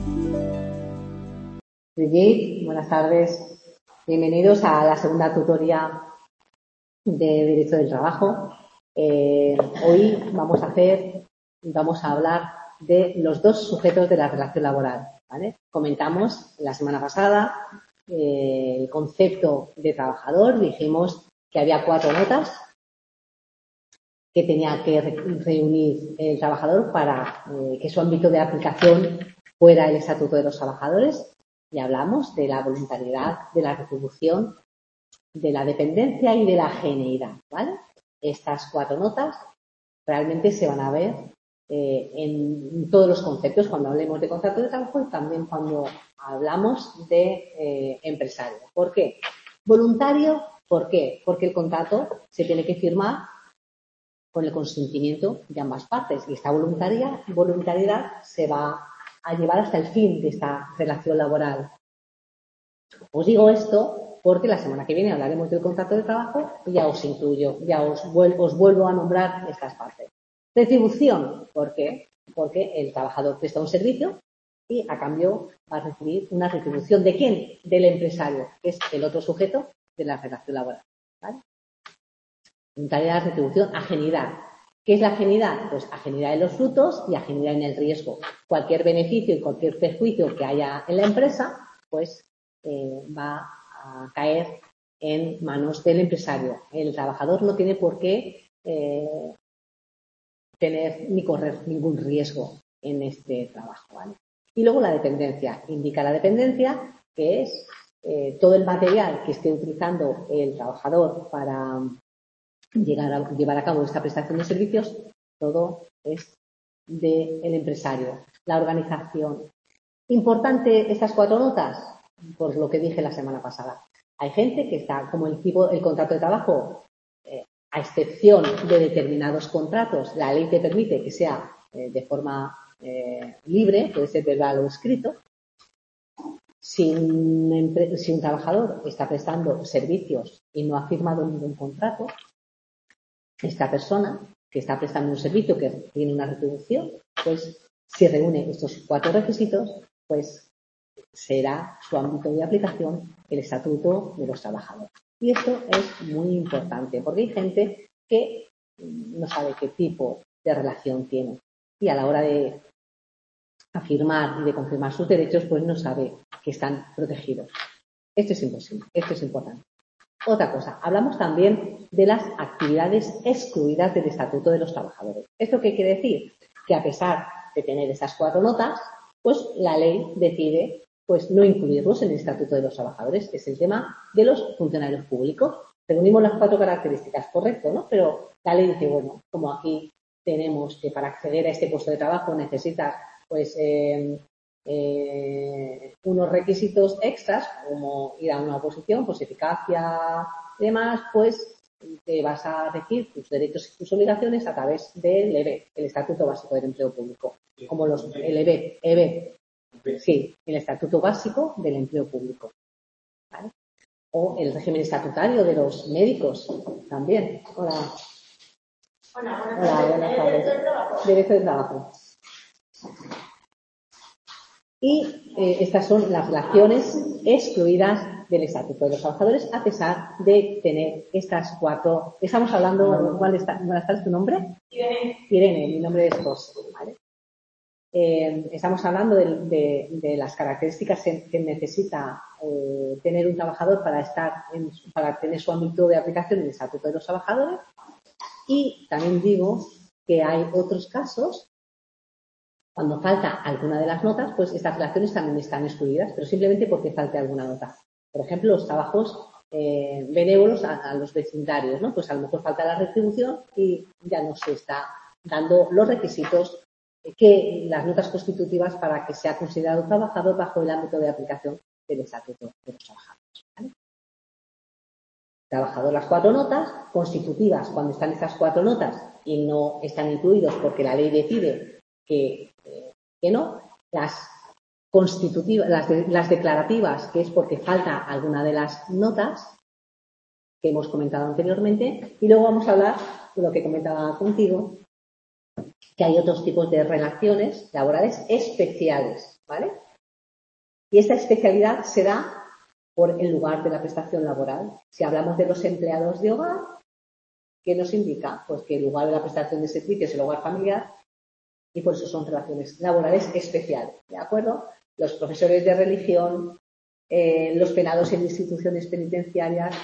Brigitte, buenas tardes. Bienvenidos a la segunda tutoría de Derecho del Trabajo. Hoy vamos a hablar de los dos sujetos de la relación laboral, ¿vale? Comentamos la semana pasada el concepto de trabajador. Dijimos que había 4 notas que tenía que reunir el trabajador para que su ámbito de aplicación fuera el Estatuto de los Trabajadores. Y hablamos de la voluntariedad, de la retribución, de la dependencia y de la geneidad, ¿vale? Estas 4 notas realmente se van a ver en todos los conceptos cuando hablemos de contrato de trabajo y también cuando hablamos de empresario. ¿Por qué? Voluntario, ¿por qué? Porque el contrato se tiene que firmar con el consentimiento de ambas partes y esta voluntariedad se va a llevar hasta el fin de esta relación laboral. Os digo esto porque la semana que viene hablaremos del contrato de trabajo y ya os incluyo, os vuelvo a nombrar estas partes. Retribución, ¿por qué? Porque el trabajador presta un servicio y a cambio va a recibir una retribución. ¿De quién? Del empresario, que es el otro sujeto de la relación laboral, ¿vale? Voluntariedad, retribución, ajenidad. ¿Qué es la ajenidad? Pues ajenidad en los frutos y ajenidad en el riesgo. Cualquier beneficio y cualquier perjuicio que haya en la empresa, pues va a caer en manos del empresario. El trabajador no tiene por qué tener ni correr ningún riesgo en este trabajo, ¿vale? Y luego la dependencia. Indica la dependencia, que es todo el material que esté utilizando el trabajador para llevar a cabo esta prestación de servicios, todo es del empresario. La organización. Importante estas 4 notas, por lo que dije la semana pasada. Hay gente que está como el contrato de trabajo, a excepción de determinados contratos, la ley te permite que sea de forma libre, puede ser verbal o escrito. Si un trabajador está prestando servicios y no ha firmado ningún contrato, esta persona que está prestando un servicio que tiene una retribución, pues si reúne estos 4 requisitos, pues será su ámbito de aplicación el Estatuto de los Trabajadores. Y esto es muy importante porque hay gente que no sabe qué tipo de relación tiene y a la hora de afirmar y de confirmar sus derechos, pues no sabe que están protegidos. Esto es imposible, esto es importante. Otra cosa, hablamos también de las actividades excluidas del Estatuto de los Trabajadores. ¿Esto qué quiere decir? Que a pesar de tener esas 4 notas, pues la ley decide pues no incluirlos en el Estatuto de los Trabajadores. Es el tema de los funcionarios públicos. Reunimos las 4 características, correcto, ¿no? Pero la ley dice, bueno, como aquí tenemos que para acceder a este puesto de trabajo necesitas pues unos requisitos extras, como ir a una oposición, pues eficacia y demás, pues te vas a regir tus derechos y tus obligaciones a través del EBE, el Estatuto Básico del Empleo Público, como el EBE, sí, el Estatuto Básico del Empleo Público, ¿vale? O el régimen estatutario de los médicos, también. Hola, buenas tardes. Derecho del trabajo. Y estas son las relaciones excluidas del Estatuto de los Trabajadores a pesar de tener estas 4. Estamos hablando, buenas tardes, ¿tu nombre? Irene, mi nombre es José, ¿vale? Estamos hablando de las características que necesita tener un trabajador para tener su ámbito de aplicación en el Estatuto de los Trabajadores. Y también digo que hay otros casos. Cuando falta alguna de las notas, pues estas relaciones también están excluidas, pero simplemente porque falte alguna nota. Por ejemplo, los trabajos benévolos a los vecindarios, ¿no? Pues a lo mejor falta la retribución y ya no se está dando los requisitos que las notas constitutivas para que sea considerado trabajador bajo el ámbito de aplicación del Estatuto de los Trabajadores, ¿vale? Trabajador las 4 notas, constitutivas cuando están estas 4 notas y no están incluidos porque la ley decide que no, las constitutivas, las declarativas, que es porque falta alguna de las notas que hemos comentado anteriormente, y luego vamos a hablar de lo que comentaba contigo, que hay otros tipos de relaciones laborales especiales, ¿vale? Y esta especialidad se da por el lugar de la prestación laboral. Si hablamos de los empleados de hogar, ¿qué nos indica? Pues que el lugar de la prestación de servicios es el hogar familiar y por eso son relaciones laborales especiales, ¿de acuerdo? Los profesores de religión, los penados en instituciones penitenciarias,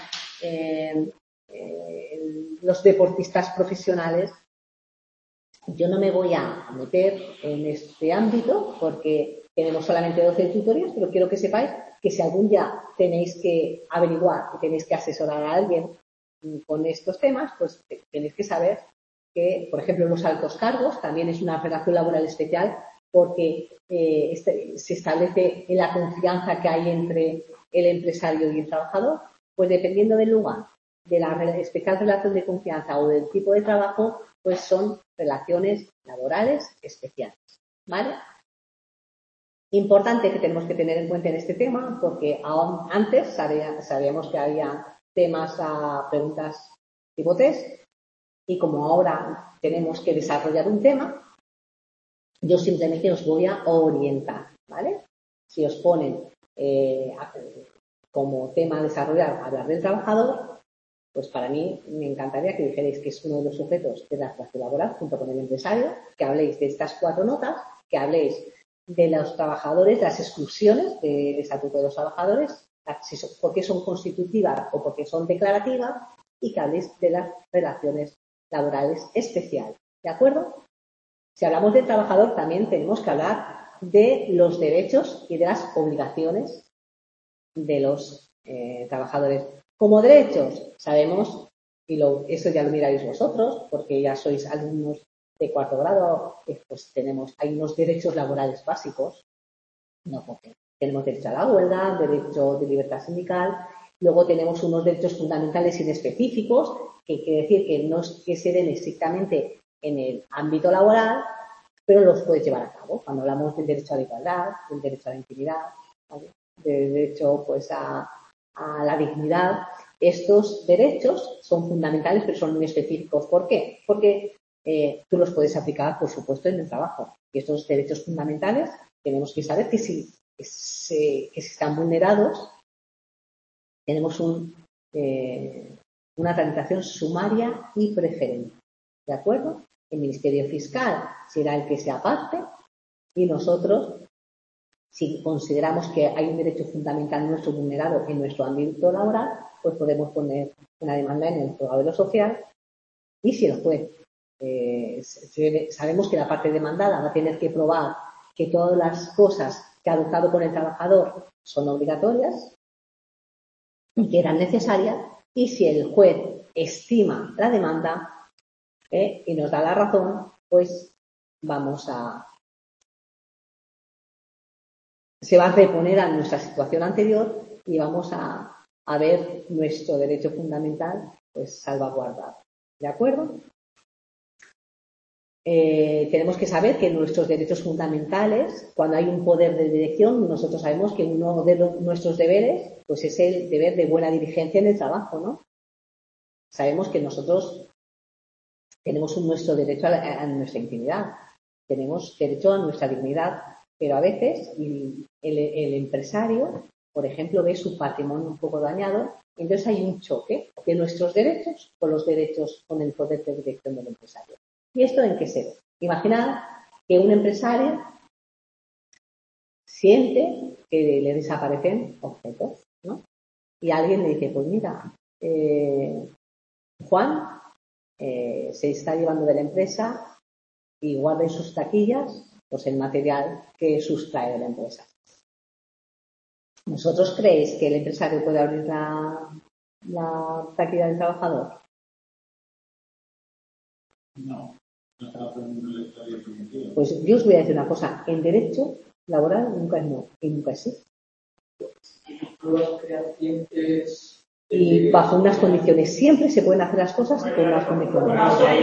los deportistas profesionales. Yo no me voy a meter en este ámbito porque tenemos solamente 12 tutorias, pero quiero que sepáis que si algún día tenéis que averiguar y tenéis que asesorar a alguien con estos temas, pues tenéis que saber que, por ejemplo, los altos cargos también es una relación laboral especial porque se establece en la confianza que hay entre el empresario y el trabajador, pues dependiendo del lugar, de la especial relación de confianza o del tipo de trabajo, pues son relaciones laborales especiales, ¿vale? Importante que tenemos que tener en cuenta en este tema, porque aún antes sabíamos que había temas a preguntas tipo test, y como ahora tenemos que desarrollar un tema, yo simplemente os voy a orientar, ¿vale? Si os ponen como tema a desarrollar hablar del trabajador, pues para mí me encantaría que dijerais que es uno de los sujetos de la relación laboral junto con el empresario, que habléis de estas 4 notas, que habléis de los trabajadores, de las exclusiones del Estatuto de los Trabajadores, por qué son constitutivas o por qué son declarativas, y que habléis de las relaciones laborales especiales, ¿de acuerdo? Si hablamos del trabajador, también tenemos que hablar de los derechos y de las obligaciones de los trabajadores. Como derechos, sabemos, y eso ya lo miráis vosotros, porque ya sois alumnos de 4º grado, pues hay unos derechos laborales básicos, no, porque tenemos derecho a la huelga, derecho de libertad sindical, luego tenemos unos derechos fundamentales inespecíficos, que quiere decir que no es que se den estrictamente en el ámbito laboral, pero los puedes llevar a cabo. Cuando hablamos del derecho a la igualdad, del derecho a la intimidad, ¿vale? Del derecho pues a la dignidad, estos derechos son fundamentales, pero son muy específicos. ¿Por qué? Porque tú los puedes aplicar, por supuesto, en el trabajo. Y estos derechos fundamentales tenemos que saber que si están vulnerados, tenemos una tramitación sumaria y preferente. ¿De acuerdo? El Ministerio Fiscal será el que se aparte y nosotros, si consideramos que hay un derecho fundamental nuestro vulnerado en nuestro ámbito laboral, pues podemos poner una demanda en el juzgado social, y si el juez sabemos que la parte demandada va a tener que probar que todas las cosas que ha adoptado con el trabajador son obligatorias y que eran necesarias, y si el juez estima la demanda y nos da la razón, pues se va a reponer a nuestra situación anterior y vamos a ver nuestro derecho fundamental pues salvaguardado. ¿De acuerdo? Tenemos que saber que nuestros derechos fundamentales, cuando hay un poder de dirección, nosotros sabemos que uno de nuestros deberes pues es el deber de buena dirigencia en el trabajo, ¿no? Sabemos que nosotros tenemos nuestro derecho a nuestra intimidad, tenemos derecho a nuestra dignidad, pero a veces el empresario, por ejemplo, ve su patrimonio un poco dañado, entonces hay un choque de nuestros derechos con los derechos, con el poder de dirección del empresario. ¿Y esto en qué se ve? Imaginad que un empresario siente que le desaparecen objetos, ¿no? Y alguien le dice, pues mira, Juan se está llevando de la empresa y guarda en sus taquillas pues el material que sustrae de la empresa. ¿Vosotros creéis que el empresario puede abrir la taquilla del trabajador? No. Pues yo os voy a decir una cosa, en derecho laboral nunca es no y nunca es sí. Y bajo unas condiciones, siempre se pueden hacer las cosas con unas condiciones.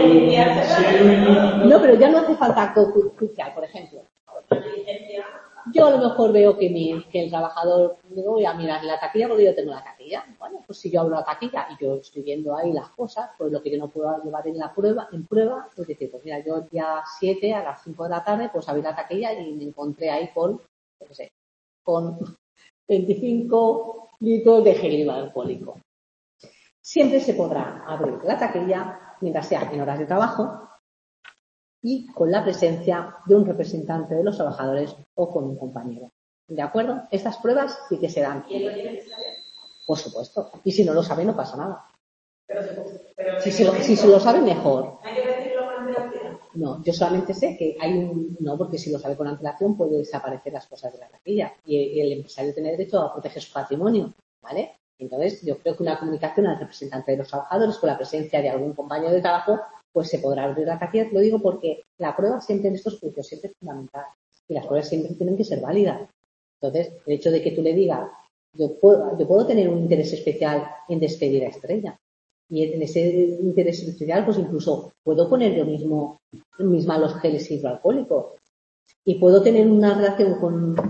No, pero ya no hace falta crucial, por ejemplo. Yo a lo mejor veo que el trabajador, digo, voy a mirar la taquilla porque yo tengo la taquilla. Bueno, pues si yo abro la taquilla y yo estoy viendo ahí las cosas, pues lo que yo no puedo llevar en prueba, pues decir, pues mira, yo el día 7 a las 5 de la tarde, pues abrí la taquilla y me encontré ahí con 25 litros de gel hidroalcohólico. Siempre se podrá abrir la taquilla mientras sea en horas de trabajo y con la presencia de un representante de los trabajadores o con un compañero. ¿De acuerdo? Estas pruebas sí que se dan. ¿Quién lo tiene que saber? Por supuesto. Y si no lo sabe, no pasa nada. Pero Si se lo sabe, mejor. ¿Hay que decirlo con antelación? No, yo solamente sé que hay un... No, porque si lo sabe con antelación puede desaparecer las cosas de la taquilla. Y el empresario tiene derecho a proteger su patrimonio, ¿vale? Entonces, yo creo que una comunicación al representante de los trabajadores con la presencia de algún compañero de trabajo, pues se podrá abrir la taquilla. Lo digo porque la prueba siempre en estos juicios siempre es fundamental. Y las pruebas siempre tienen que ser válidas. Entonces, el hecho de que tú le digas, yo puedo tener un interés especial en despedir a Estrella. Y en ese interés especial, pues incluso puedo poner yo misma los geles hidroalcohólicos. Y puedo tener una relación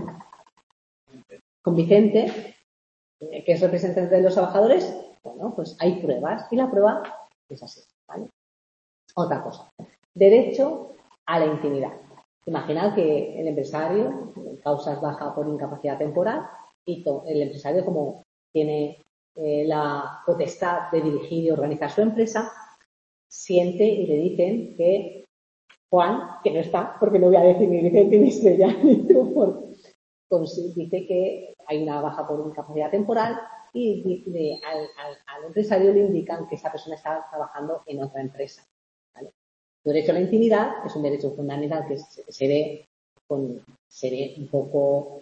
con Vicente, que es representante de los trabajadores. Bueno, pues hay pruebas y la prueba es así, ¿vale? Otra cosa. Derecho a la intimidad. Imaginad que el empresario, causas baja por incapacidad temporal, y el empresario, como tiene la potestad de dirigir y organizar su empresa, siente y le dicen que Juan, que no está, porque no voy a decir ni Vicente ni Estrella, ni tú, pues dice que hay una baja por incapacidad temporal y al empresario le indican que esa persona está trabajando en otra empresa. ¿Vale? El derecho a la intimidad es un derecho fundamental que se ve un poco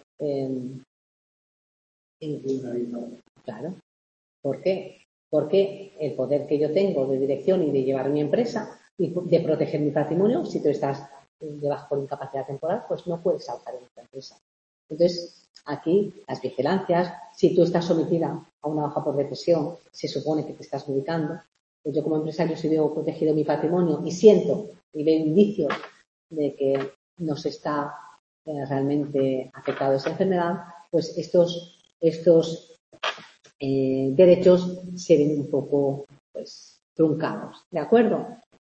claro. ¿Por qué? Porque el poder que yo tengo de dirección y de llevar mi empresa y de proteger mi patrimonio, si tú estás de baja por incapacidad temporal, pues no puedes saltar en esta empresa. Entonces, aquí las vigilancias, si tú estás sometida a una baja por depresión, se supone que te estás medicando. Pues yo como empresario, si veo protegido mi patrimonio y siento y veo indicios de que nos está realmente afectado esa enfermedad, pues estos derechos se ven un poco pues truncados, ¿de acuerdo?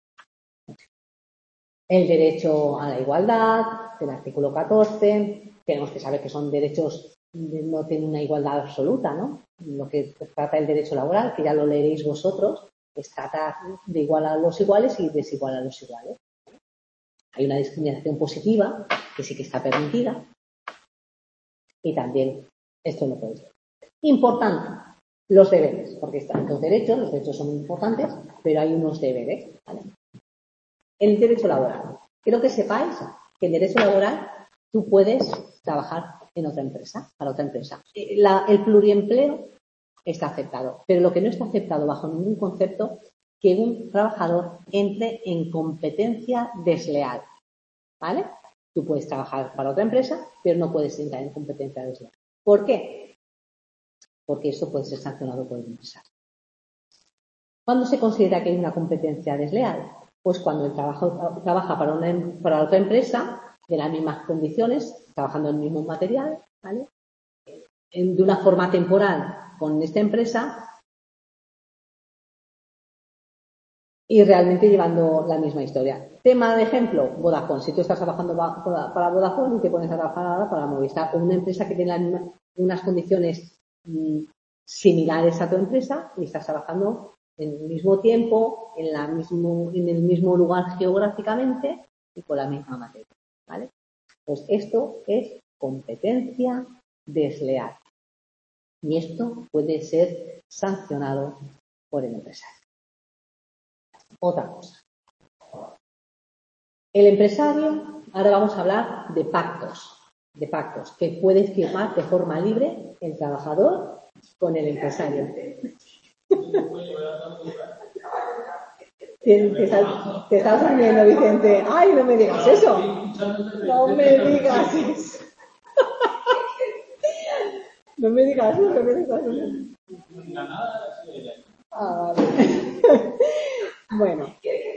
El derecho a la igualdad, del artículo 14, tenemos que saber que son derechos, no tienen una igualdad absoluta, ¿no? Lo que trata el derecho laboral, que ya lo leeréis vosotros, es tratar de igual a los iguales y desigual a los iguales. Hay una discriminación positiva, que sí que está permitida, y también esto lo podéis ver. Importante, los deberes, porque están los derechos son muy importantes, pero hay unos deberes, ¿vale? El derecho laboral. Quiero que sepáis que en derecho laboral tú puedes trabajar en otra empresa, para otra empresa. El pluriempleo está aceptado, pero lo que no está aceptado bajo ningún concepto que un trabajador entre en competencia desleal, ¿vale? Tú puedes trabajar para otra empresa, pero no puedes entrar en competencia desleal. ¿Por qué? Porque eso puede ser sancionado por el empresario. ¿Cuándo se considera que hay una competencia desleal? Pues cuando el trabaja para otra empresa de las mismas condiciones, trabajando en el mismo material, ¿vale? De una forma temporal con esta empresa y realmente llevando la misma historia. Tema de ejemplo, Vodafone. Si tú estás trabajando para Vodafone y te pones a trabajar ahora para Movistar, o una empresa que tiene unas condiciones similares a tu empresa y estás trabajando en el mismo tiempo, en el mismo lugar geográficamente y con la misma materia, ¿vale? Pues esto es competencia desleal y esto puede ser sancionado por el empresario. Otra cosa. El empresario, ahora vamos a hablar de pactos que puede firmar de forma libre el trabajador con el empresario. Te estás durmiendo, Vicente. ¡Ay, no me digas eso! No me digas eso. No me digas eso, no me digas eso. Ah, vale. Bueno,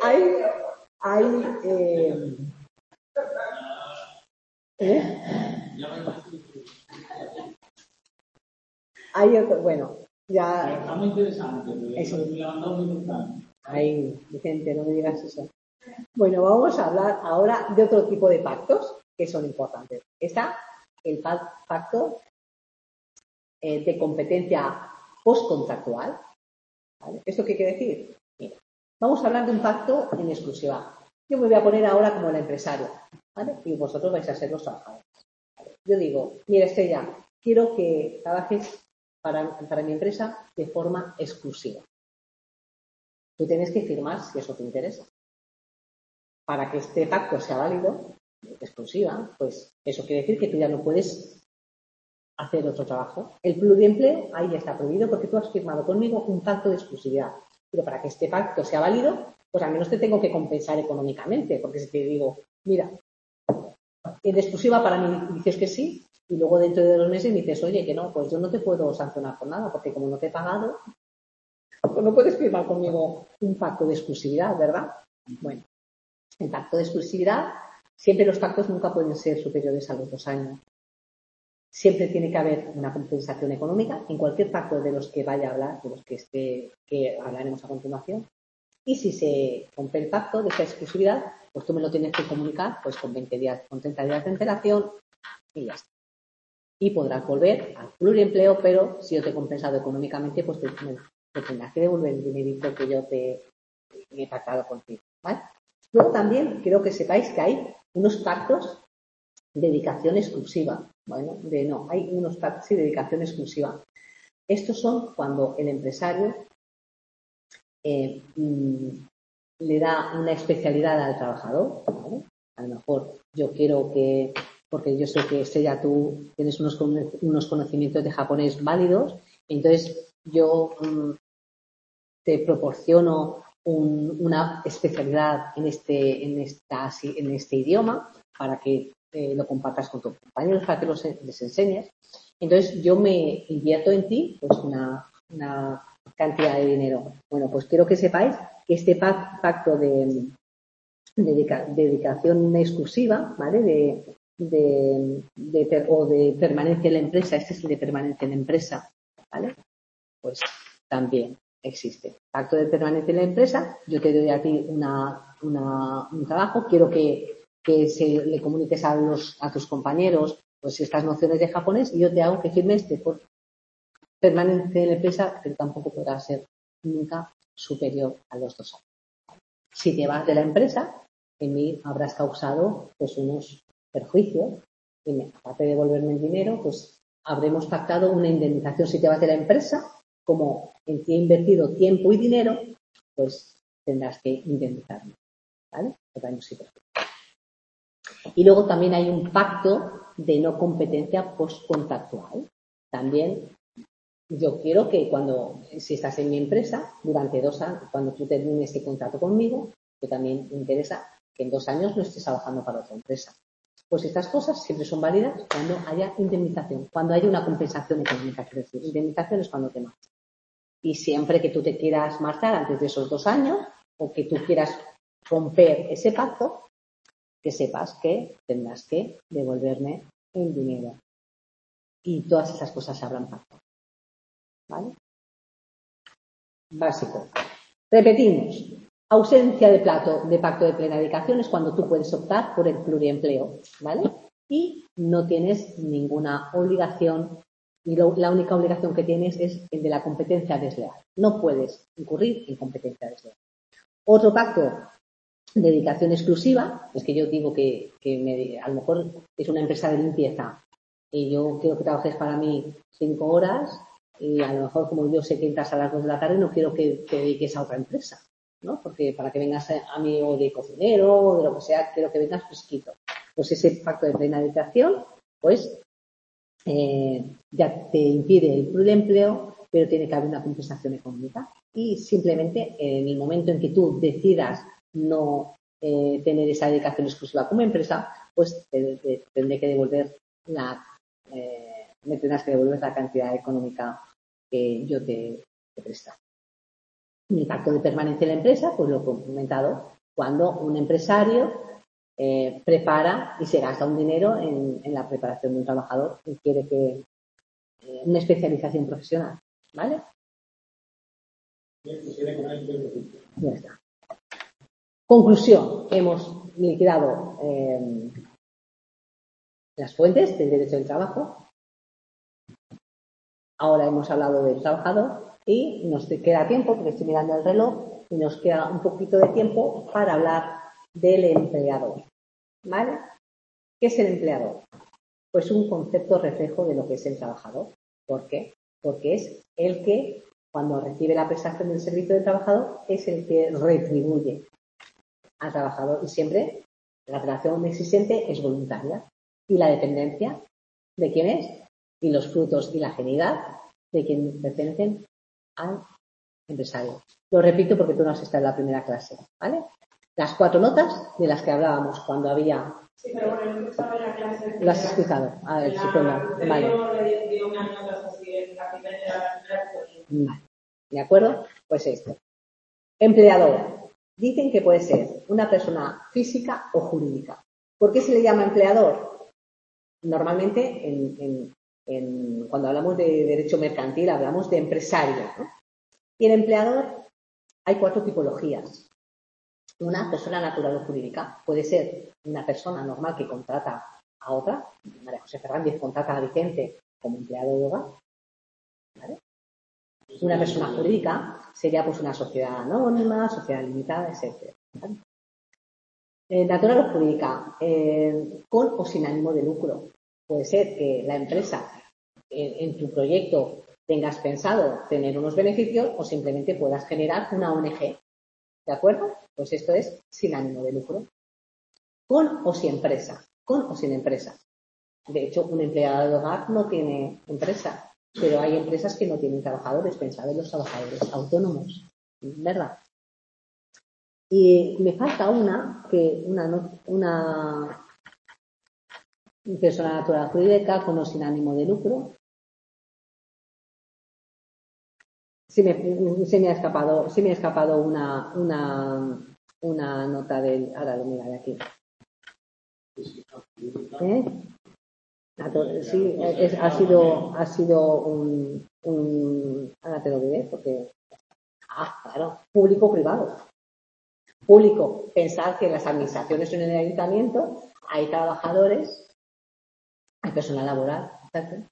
hay otro, bueno, ya. Está muy interesante, Eso. Me levantado muy temprano. Ay, Vicente, no me digas eso. Bueno, vamos a hablar ahora de otro tipo de pactos que son importantes. Está el pacto de competencia postcontractual. ¿Vale? ¿Esto qué quiere decir? Mira, vamos a hablar de un pacto en exclusiva. Yo me voy a poner ahora como el empresario, ¿vale? Y vosotros vais a ser los trabajadores. ¿Vale? Yo digo, mira, Estrella, quiero que trabajes para mi empresa de forma exclusiva. Tú tienes que firmar si eso te interesa. Para que este pacto sea válido, exclusiva, pues eso quiere decir que tú ya no puedes hacer otro trabajo. El pluriempleo ahí ya está prohibido porque tú has firmado conmigo un pacto de exclusividad. Pero para que este pacto sea válido, pues al menos te tengo que compensar económicamente, porque si te digo, mira, en exclusiva para mí dices que sí, y luego dentro de 2 meses me dices, oye, que no, pues yo no te puedo sancionar por nada, porque como no te he pagado, pues no puedes firmar conmigo un pacto de exclusividad, ¿verdad? Bueno, el pacto de exclusividad, siempre los pactos nunca pueden ser superiores a los 2 años. Siempre tiene que haber una compensación económica en cualquier pacto de los que vaya a hablar, de los que hablaremos a continuación. Y si se rompe el pacto de esa exclusividad, pues tú me lo tienes que comunicar pues con 20 días, con 30 días de antelación y ya está. Y podrás volver al pluriempleo, pero si yo te he compensado económicamente, pues te tendrás que devolver el dinerito que yo te he pactado contigo, ¿vale? Luego también quiero que sepáis que hay unos pactos de dedicación exclusiva. Bueno, hay unos pactos de dedicación exclusiva. Estos son cuando el empresario le da una especialidad al trabajador, ¿vale? A lo mejor yo quiero que, porque yo sé que Estrella, tú tienes unos conocimientos de japonés válidos, entonces yo te proporciono una especialidad en este idioma para que lo compartas con tus compañeros, para que les enseñes. Entonces yo me invierto en ti pues una cantidad de dinero. Bueno, pues quiero que sepáis que este pacto de dedicación exclusiva, ¿vale? O de permanencia en la empresa, este es el de permanencia en la empresa, ¿vale? Pues también existe. Pacto de permanencia en la empresa, yo te doy a ti un trabajo, quiero que se le comuniques a tus compañeros pues estas nociones de japonés y yo te hago que firmes por permanencia en la empresa, pero tampoco podrá ser nunca superior a los 2 años. Si te vas de la empresa, en mí habrás causado pues unos perjuicios y aparte de devolverme el dinero, pues habremos pactado una indemnización. Si te vas de la empresa, como en ti he invertido tiempo y dinero, pues tendrás que indemnizarme, ¿vale? Por daños y perjuicios. Y luego también hay un pacto de no competencia postcontractual. También yo quiero que si estás en mi empresa, durante 2 años, cuando tú termines este contrato conmigo, yo también me interesa que en 2 años no estés trabajando para otra empresa. Pues estas cosas siempre son válidas cuando haya indemnización, cuando haya una compensación económica. Quiero decir, indemnización es cuando te marchas. Y siempre que tú te quieras marchar antes de esos 2 años o que tú quieras romper ese pacto, que sepas que tendrás que devolverme el dinero. Y todas esas cosas se habrán pactado. ¿Vale? Básico. Repetimos. Ausencia de pacto de plena dedicación es cuando tú puedes optar por el pluriempleo, ¿vale? Y no tienes ninguna obligación y la única obligación que tienes es el de la competencia desleal. No puedes incurrir en competencia desleal. Otro pacto de dedicación exclusiva es que yo digo que a lo mejor es una empresa de limpieza y yo quiero que trabajes para mí 5 horas y a lo mejor como yo sé que entras a las 2 de la tarde no quiero que te dediques a otra empresa, ¿no? Porque para que vengas a mí o de cocinero o de lo que sea, quiero que vengas fresquito. Pues ese pacto de plena dedicación, pues ya te impide el pluriempleo, pero tiene que haber una compensación económica. Y simplemente en el momento en que tú decidas no tener esa dedicación exclusiva como empresa, pues tendré que devolver me tendrás que devolver la cantidad económica que yo te he prestado. El pacto de permanencia en la empresa, pues lo he comentado, cuando un empresario prepara y se gasta un dinero en la preparación de un trabajador y quiere que una especialización profesional, ¿vale? Ya está. Conclusión, hemos liquidado las fuentes del derecho del trabajo. Ahora hemos hablado del trabajador y nos queda tiempo, porque estoy mirando el reloj, y nos queda un poquito de tiempo para hablar del empleador. ¿Vale? ¿Qué es el empleador? Pues un concepto reflejo de lo que es el trabajador. ¿Por qué? Porque es el que, cuando recibe la prestación del servicio del trabajador, es el que retribuye al trabajador. Y siempre la relación existente es voluntaria. Y la dependencia, ¿de quién es? Y los frutos y la genialidad de quien pertenecen al empresario. Lo repito porque tú no has estado en la primera clase, ¿vale? Las 4 notas de las que hablábamos cuando había... Sí, pero bueno, yo estaba en la clase... Lo has explicado. A ver, si vale. Le dio unas notas así en la primera. Vale. ¿De acuerdo? Pues esto. Empleador. Dicen que puede ser una persona física o jurídica. ¿Por qué se le llama empleador? Normalmente, cuando hablamos de derecho mercantil, hablamos de empresario, ¿no? Y el empleador, hay 4 tipologías. Una persona natural o jurídica. Puede ser una persona normal que contrata a otra. María José Fernández contrata a Vicente como empleado de hogar. ¿Vale? Una persona jurídica sería pues una sociedad anónima, sociedad limitada, etc. ¿Vale? Natural o jurídica, con o sin ánimo de lucro. Puede ser que la empresa en tu proyecto tengas pensado tener unos beneficios o simplemente puedas generar una ONG. ¿De acuerdo? Pues esto es sin ánimo de lucro. Con o sin empresa. Con o sin empresa. De hecho, un empleado de hogar no tiene empresa, pero hay empresas que no tienen trabajadores. Pensad en los trabajadores autónomos, ¿verdad? Y me falta una persona natural jurídica con o sin ánimo de lucro. Se me ha escapado una nota del... Ahora lo miraré aquí. Sí, ha sido un ahora te lo diré porque... claro, público-privado. Público, pensar que en las administraciones en el ayuntamiento hay trabajadores, hay personal laboral, ¿sabes?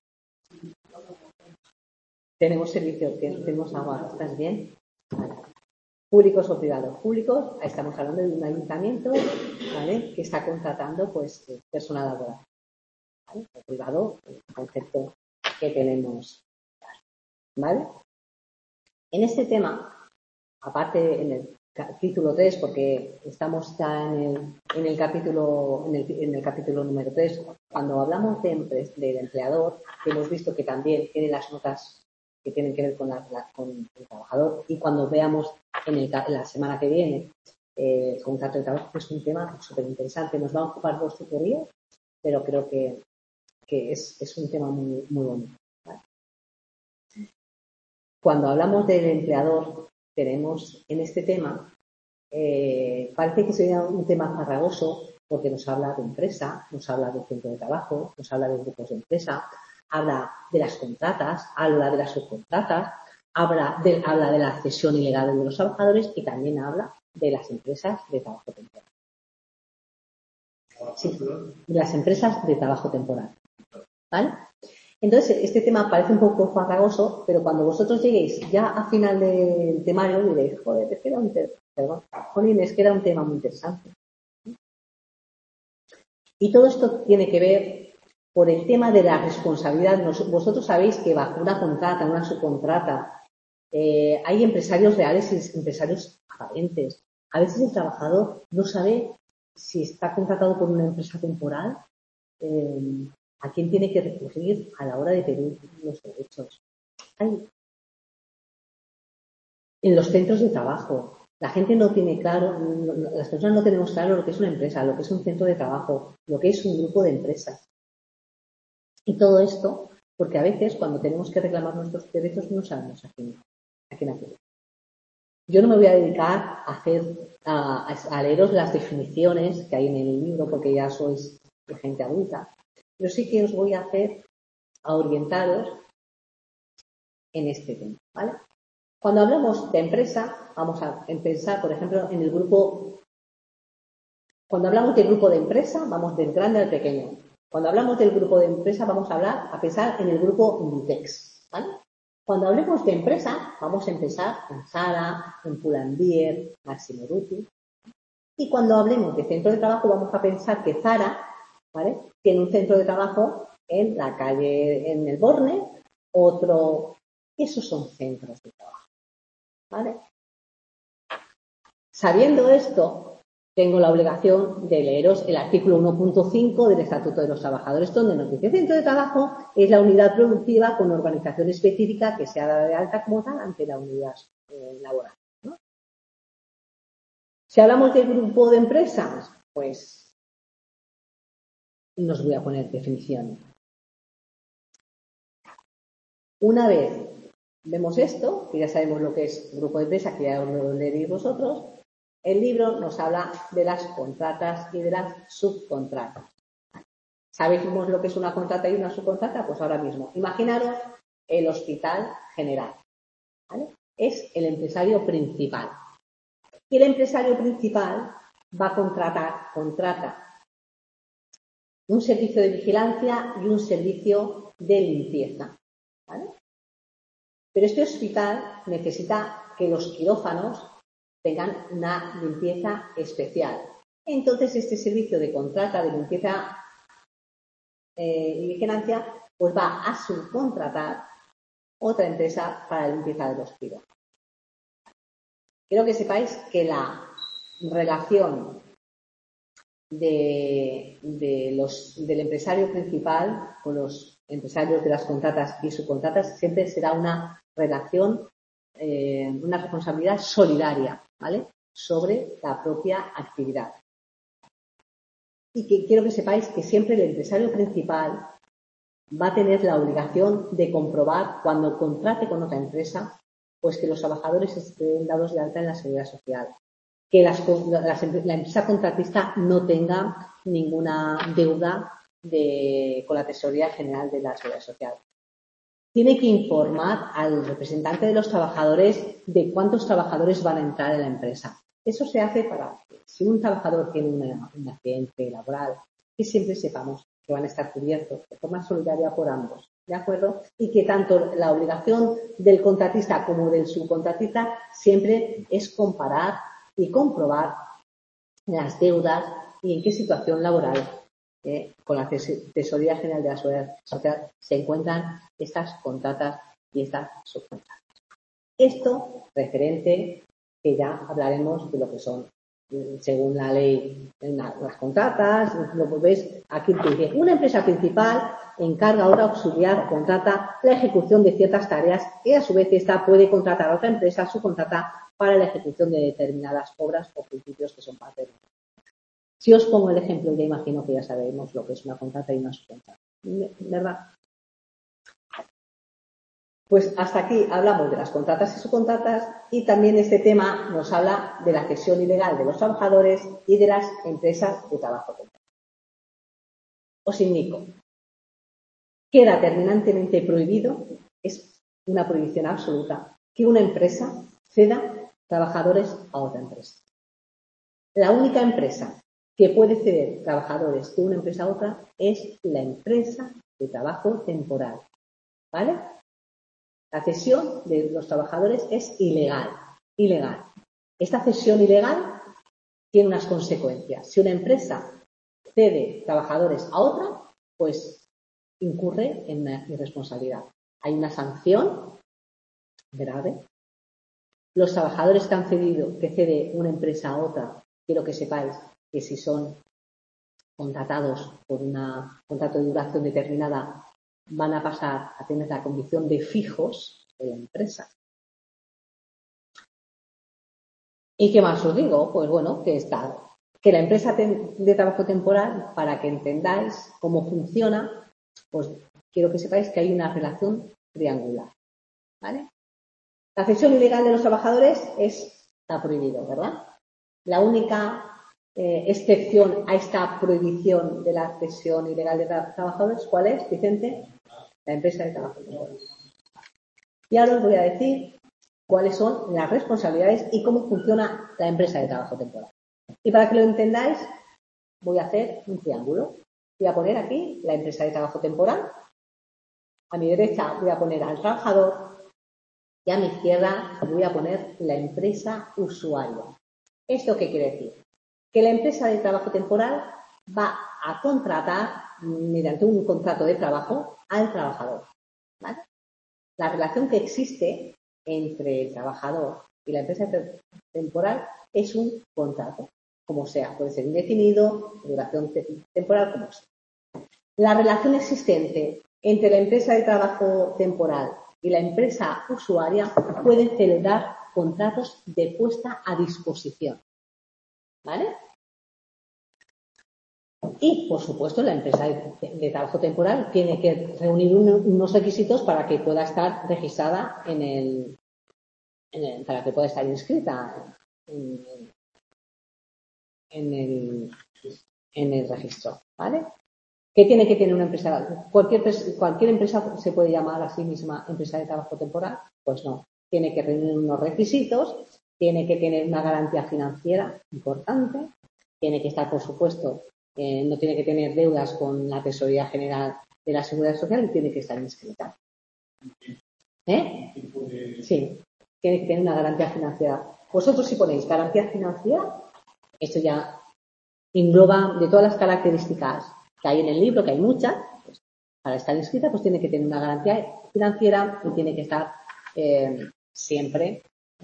Tenemos servicios, tenemos agua, ¿estás bien? Vale. Públicos o privados. Públicos, estamos hablando de un ayuntamiento, ¿vale? Que está contratando pues personal laboral. ¿Vale? El privado, el concepto que tenemos, ¿vale? En este tema, aparte en el capítulo 3, porque estamos ya en el capítulo número 3, cuando hablamos del empleador, hemos visto que también tiene las notas que tienen que ver con el trabajador, y cuando veamos en la semana que viene contrato de trabajo, que es un tema súper interesante. Nos va a ocupar 2 tutorías, pero creo que es un tema muy, muy bonito, ¿vale? Cuando hablamos del empleador, tenemos en este tema, parece que sería un tema farragoso porque nos habla de empresa, nos habla de centro de trabajo, nos habla de grupos de empresa, habla de las contratas, habla de las subcontratas, habla de la cesión ilegal de los trabajadores y también habla de las empresas de trabajo temporal. Sí, de las empresas de trabajo temporal. ¿Vale? Entonces, este tema parece un poco farragoso, pero cuando vosotros lleguéis ya a final del temario diréis, joder, es que era un tema muy interesante. Y todo esto tiene que ver por el tema de la responsabilidad. Vosotros sabéis que bajo una contrata, una subcontrata, hay empresarios reales y empresarios aparentes. A veces el trabajador no sabe si está contratado por una empresa temporal, a quién tiene que recurrir a la hora de pedir los derechos. En los centros de trabajo, la gente no tiene claro, las personas no tenemos claro lo que es una empresa, lo que es un centro de trabajo, lo que es un grupo de empresas. Y todo esto, porque a veces cuando tenemos que reclamar nuestros derechos no sabemos a quién acudir. Yo no me voy a dedicar a leeros las definiciones que hay en el libro porque ya sois de gente adulta, pero sí que os voy a orientaros en este tema, ¿vale? Cuando hablamos de empresa, vamos a pensar, por ejemplo, en el grupo. Cuando hablamos del grupo de empresa, vamos del grande al pequeño. Cuando hablamos del grupo de empresa, vamos a pensar en el grupo Inditex. ¿vale? Cuando hablemos de empresa, vamos a empezar en Zara, en Pull&Bear, Massimo Dutti. Y cuando hablemos de centro de trabajo, vamos a pensar que Zara, ¿vale?, tiene un centro de trabajo en la calle, en el Borne, otro. Esos son centros de trabajo, ¿vale? Sabiendo esto, tengo la obligación de leeros el artículo 1.5 del Estatuto de los Trabajadores, donde nos dice: centro de trabajo es la unidad productiva con organización específica que sea dada de alta como tal ante la unidad laboral, ¿no? Si hablamos de grupo de empresas, pues nos voy a poner definición. Una vez vemos esto, que ya sabemos lo que es grupo de empresa, que ya lo leeréis vosotros, el libro nos habla de las contratas y de las subcontratas. ¿Sabemos lo que es una contrata y una subcontrata? Pues ahora mismo, imaginaros el Hospital General, ¿vale? Es el empresario principal. Y el empresario principal va a contrata un servicio de vigilancia y un servicio de limpieza, ¿vale? Pero este hospital necesita que los quirófanos tengan una limpieza especial. Entonces, este servicio de contrata de limpieza y vigilancia, pues va a subcontratar otra empresa para la limpieza de los quirófanos. Quiero que sepáis que la relación del empresario principal con los empresarios de las contratas y subcontratas siempre será una relación, una responsabilidad solidaria, ¿vale?, sobre la propia actividad. Y que quiero que sepáis que siempre el empresario principal va a tener la obligación de comprobar, cuando contrate con otra empresa, pues que los trabajadores estén dados de alta en la Seguridad Social, que la empresa contratista no tenga ninguna deuda con la Tesorería General de la Seguridad Social. Tiene que informar al representante de los trabajadores de cuántos trabajadores van a entrar en la empresa. Eso se hace para que, si un trabajador tiene un accidente laboral, que siempre sepamos que van a estar cubiertos de forma solidaria por ambos, ¿de acuerdo? Y que tanto la obligación del contratista como del subcontratista siempre es comparar y comprobar las deudas y en qué situación laboral con la Tesorería General de la Seguridad Social se encuentran estas contratas y estas subcontratas. Esto referente, que ya hablaremos de lo que son, según la ley, las contratas. Lo veis aquí, dice: una empresa principal encarga a otra auxiliar, contrata la ejecución de ciertas tareas y a su vez esta puede contratar a otra empresa subcontrata para la ejecución de determinadas obras o principios que son parte de. Si os pongo el ejemplo, ya imagino que ya sabemos lo que es una contrata y una subcontrata, ¿verdad? Pues hasta aquí hablamos de las contratas y subcontratas, y también este tema nos habla de la cesión ilegal de los trabajadores y de las empresas de trabajo temporal. Os indico, queda terminantemente prohibido, es una prohibición absoluta, que una empresa ceda trabajadores a otra empresa. La única empresa que puede ceder trabajadores de una empresa a otra es la empresa de trabajo temporal, ¿vale? La cesión de los trabajadores es ilegal. Esta cesión ilegal tiene unas consecuencias. Si una empresa cede trabajadores a otra, pues incurre en una irresponsabilidad. Hay una sanción grave. Los trabajadores que cede una empresa a otra, quiero que sepáis que si son contratados por un contrato de duración determinada, van a pasar a tener la condición de fijos de la empresa. ¿Y qué más os digo? Pues bueno, que la empresa de trabajo temporal, para que entendáis cómo funciona, pues quiero que sepáis que hay una relación triangular, ¿vale? La cesión ilegal de los trabajadores está prohibido, ¿verdad? La única excepción a esta prohibición de la cesión ilegal de trabajadores, ¿cuál es, Vicente? La empresa de trabajo temporal. Y ahora os voy a decir cuáles son las responsabilidades y cómo funciona la empresa de trabajo temporal. Y para que lo entendáis, voy a hacer un triángulo. Voy a poner aquí la empresa de trabajo temporal. A mi derecha voy a poner al trabajador y a mi izquierda voy a poner la empresa usuaria. ¿Esto qué quiere decir? Que la empresa de trabajo temporal va a contratar mediante un contrato de trabajo al trabajador, ¿vale? La relación que existe entre el trabajador y la empresa temporal es un contrato, como sea, puede ser indefinido, duración temporal, como sea. La relación existente entre la empresa de trabajo temporal y la empresa usuaria puede celebrar contratos de puesta a disposición, ¿vale? Y, por supuesto, la empresa de trabajo temporal tiene que reunir unos requisitos para que pueda estar registrada para que pueda estar inscrita en el registro, ¿vale? ¿Qué tiene que tener una empresa? ¿Cualquier empresa se puede llamar a sí misma empresa de trabajo temporal? Pues no. Tiene que reunir unos requisitos, tiene que tener una garantía financiera importante, tiene que estar, por supuesto, no tiene que tener deudas con la Tesorería General de la Seguridad Social y tiene que estar inscrita. Sí, tiene que tener una garantía financiera. Vosotros si ponéis garantía financiera, esto ya engloba de todas las características que hay en el libro, que hay muchas, pues, para estar inscrita pues tiene que tener una garantía financiera y tiene que estar siempre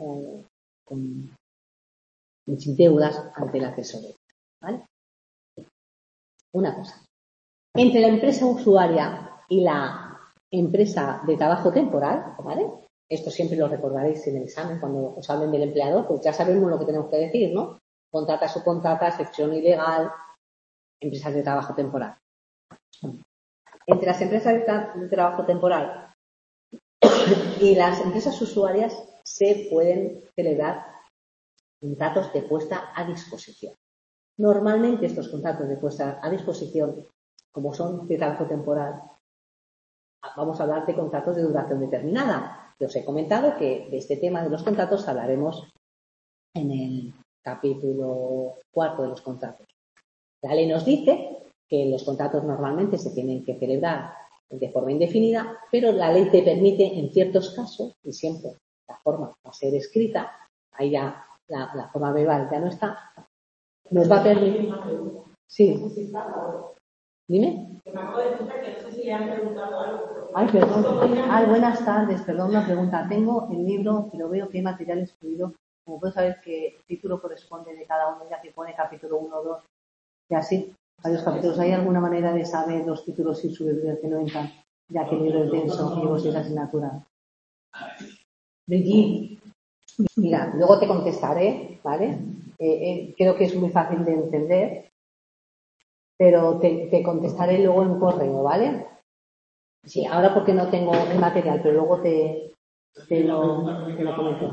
sin deudas ante la tesorería, ¿vale? Una cosa. Entre la empresa usuaria y la empresa de trabajo temporal, ¿vale? Esto siempre lo recordaréis en el examen cuando os hablen del empleador, pues ya sabemos lo que tenemos que decir, ¿no? Contrata, subcontrata, excepción ilegal, empresas de trabajo temporal. Entre las empresas de trabajo temporal y las empresas usuarias se pueden celebrar contratos de puesta a disposición. Normalmente estos contratos de puesta a disposición, como son de trabajo temporal, vamos a hablar de contratos de duración determinada. Os he comentado que de este tema de los contratos hablaremos en el capítulo 4 de los contratos. La ley nos dice que los contratos normalmente se tienen que celebrar de forma indefinida, pero la ley te permite en ciertos casos, y siempre la forma va a ser escrita, ahí ya la forma verbal ya no está, nos va a permitir. Sí. Dime. Me acabo de decir que no sé si le han preguntado algo. Ay, perdón. Buenas tardes. Perdón, una pregunta. Tengo el libro, pero veo que hay material excluido. Como puedo saber qué título corresponde de cada uno, ya que pone capítulo 1 o 2, y así, varios capítulos. ¿Hay alguna manera de saber los títulos y su biblioteca que no entran, ya que el libro es denso y llevo 6 asignaturas? Brigitte, mira, luego te contestaré, ¿vale? Creo que es muy fácil de entender, pero te contestaré luego en correo, ¿vale? Sí, ahora porque no tengo el material, pero luego te lo comento.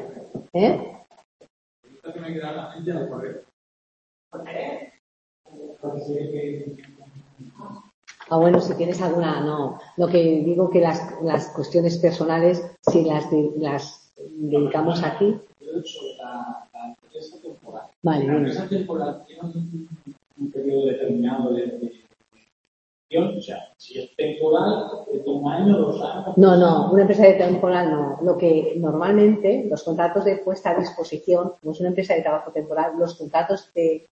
Bueno, si tienes alguna, no. Lo que digo que las cuestiones personales, si las dedicamos aquí. Vale, la empresa temporal tiene un periodo determinado de o sea, si es temporal, de un año, 2 años. No, una empresa de temporal no. Lo que normalmente, los contratos de puesta a disposición, como es una empresa de trabajo temporal, los contratos de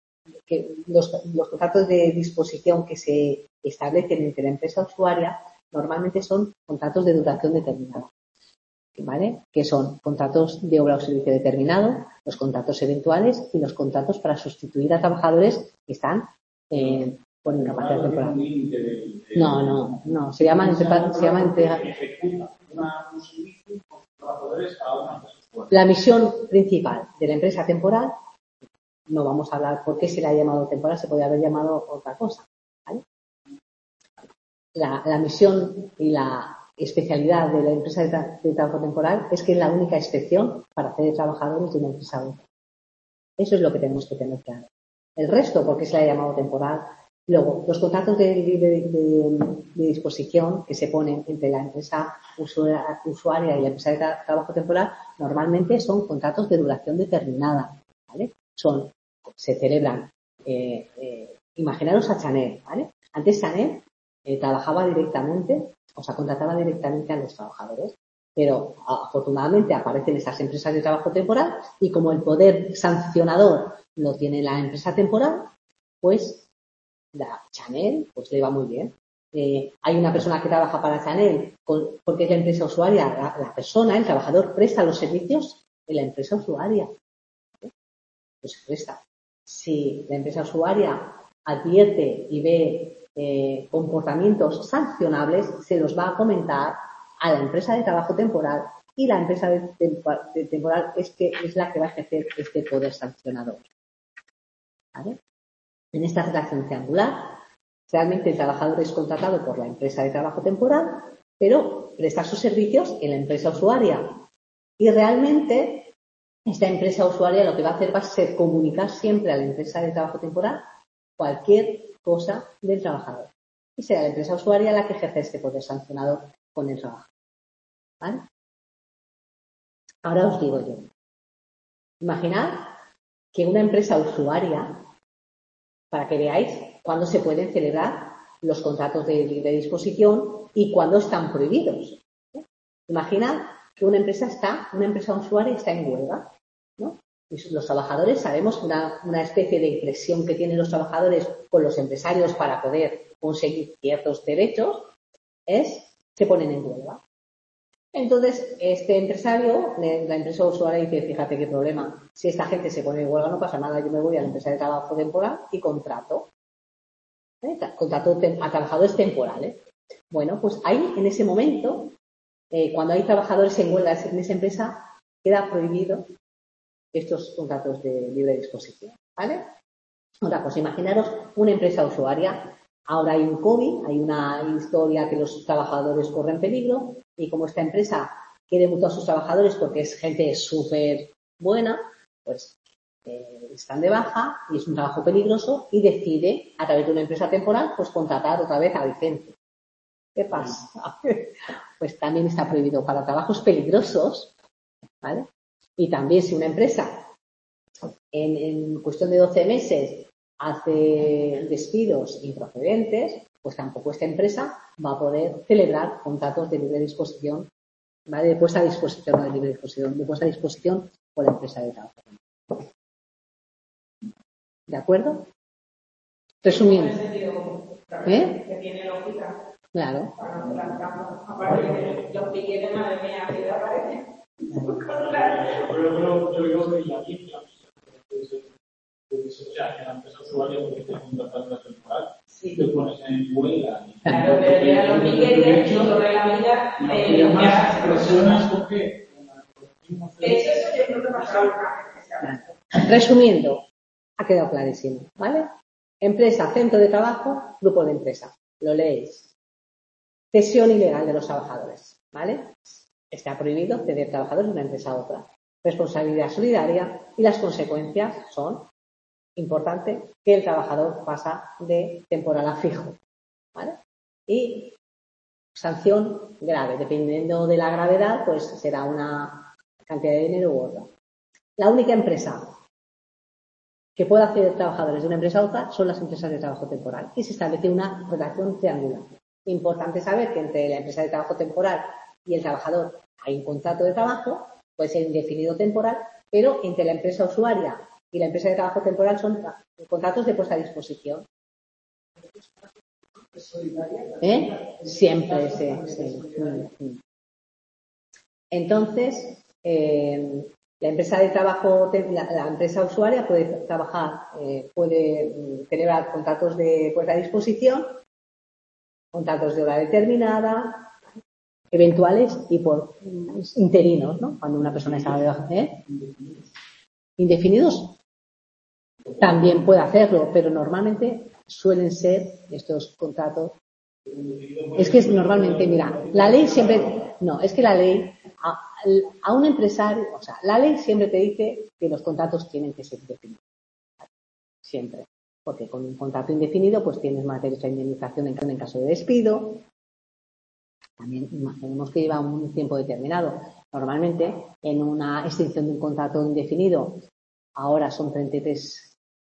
disposición que se establecen entre la empresa usuaria normalmente son contratos de duración determinada, ¿vale? Que son contratos de obra o servicio determinado, los contratos eventuales y los contratos para sustituir a trabajadores que están por incapacidad temporal. No, se llama entrega. La misión principal de la empresa temporal, no vamos a hablar por qué se le ha llamado temporal, se podría haber llamado otra cosa, ¿vale? La misión y la especialidad de la empresa de trabajo temporal es que es la única excepción para hacer de trabajadores de una empresa a otra. Eso es lo que tenemos que tener claro. El resto, ¿por qué se le ha llamado temporal? Luego, los contratos de disposición que se ponen entre la empresa usuaria y la empresa de trabajo temporal normalmente son contratos de duración determinada, ¿vale? Se celebran, imaginaros a Chanel, ¿vale? Antes Chanel trabajaba directamente, o sea, contrataba directamente a los trabajadores. Pero afortunadamente aparecen esas empresas de trabajo temporal y como el poder sancionador lo tiene la empresa temporal, pues la Chanel pues le va muy bien. Hay una persona que trabaja para Chanel porque es la empresa usuaria, la persona, el trabajador presta los servicios de la empresa usuaria. Pues presta. Si la empresa usuaria advierte y ve comportamientos sancionables, se los va a comentar a la empresa de trabajo temporal y la empresa de temporal es la que va a ejercer este poder sancionador. ¿Vale? En esta relación triangular, realmente el trabajador es contratado por la empresa de trabajo temporal, pero presta sus servicios en la empresa usuaria. Y realmente esta empresa usuaria lo que va a hacer va a ser comunicar siempre a la empresa de trabajo temporal cualquier cosa del trabajador. Y será la empresa usuaria la que ejerce este poder sancionador con el trabajo. ¿Vale? Ahora os digo yo. Imaginad que una empresa usuaria, para que veáis cuándo se pueden celebrar los contratos de libre disposición y cuándo están prohibidos. Imaginad que una empresa usuaria está en huelga, ¿no? Y los trabajadores, sabemos una especie de presión que tienen los trabajadores con los empresarios para poder conseguir ciertos derechos, se ponen en huelga. Entonces, este empresario, la empresa usuaria dice, fíjate qué problema, si esta gente se pone en huelga no pasa nada, yo me voy a la empresa de trabajo temporal y contrato a trabajadores temporales. Bueno, pues ahí, en ese momento, cuando hay trabajadores en huelga en esa empresa, queda prohibido estos contratos de libre disposición, ¿vale? Otra cosa, imaginaros una empresa usuaria. Ahora hay un COVID, hay una historia que los trabajadores corren peligro y como esta empresa quiere mucho a sus trabajadores porque es gente súper buena, pues están de baja y es un trabajo peligroso y decide, a través de una empresa temporal, pues contratar otra vez a Vicente. ¿Qué pasa? Pues también está prohibido para trabajos peligrosos, ¿vale? Y también si una empresa en cuestión de 12 meses hace despidos improcedentes, pues tampoco esta empresa va a poder celebrar contratos de libre disposición, ¿vale? De puesta a disposición, no de libre disposición, de puesta a disposición por la empresa de trabajo. ¿De acuerdo? Resumiendo. Que tiene lógica. Claro. Aparte de los piquetes, madre mía, así aparece. Pero yo digo que la Biblia, o sea, que la empresa usuaria porque te contratas la temporal, si te pones en huelga. Claro, pero ya los piquetes sobre la vida, más personas con qué. Eso yo creo que pasa. Resumiendo, ha quedado clarísimo, ¿vale? Empresa, centro de trabajo, grupo de empresa. Lo leéis. Cesión ilegal de los trabajadores, ¿vale? Está prohibido ceder trabajadores de una empresa a otra. Responsabilidad solidaria y las consecuencias son, importante, que el trabajador pasa de temporal a fijo, ¿vale? Y sanción grave, dependiendo de la gravedad, pues será una cantidad de dinero u otra. La única empresa que pueda ceder trabajadores de una empresa a otra son las empresas de trabajo temporal y se establece una relación triangular. Importante saber que entre la empresa de trabajo temporal y el trabajador hay un contrato de trabajo, puede ser indefinido temporal, pero entre la empresa usuaria y la empresa de trabajo temporal son contratos de puesta a disposición. Siempre, sí. Entonces, la empresa de trabajo, la empresa usuaria puede trabajar, puede celebrar contratos de puesta a disposición, contratos de hora determinada, eventuales y por interinos, ¿no? Cuando una persona está de baja, indefinidos también puede hacerlo, pero normalmente suelen ser estos contratos. Es que normalmente, mira, la ley siempre, no, es que la ley a un empresario, o sea, la ley siempre te dice que los contratos tienen que ser indefinidos. Siempre. Porque con un contrato indefinido, pues tienes más derecho a indemnización en caso de despido. También imaginemos que lleva un tiempo determinado. Normalmente, en una extinción de un contrato indefinido, ahora son 33